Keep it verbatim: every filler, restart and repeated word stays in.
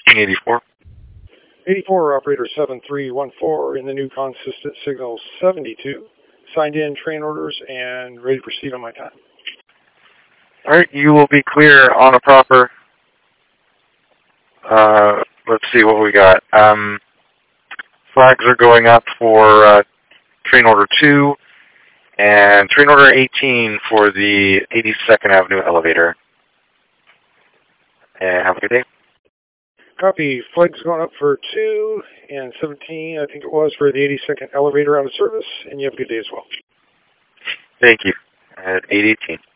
eighty-four. eighty-four, operator seven three one four in the new consistent signal seventy-two. Signed in, train orders, and ready to proceed on my time. All right, you will be clear on a proper. Uh, let's see what we got. Um, flags are going up for uh, train order two and train order eighteen for the eighty-second Avenue elevator. And have a good day. Copy. Flags going up for two and seventeen, I think it was, for the eighty-second elevator out of service, and you have a good day as well. Thank you. At eight eighteen.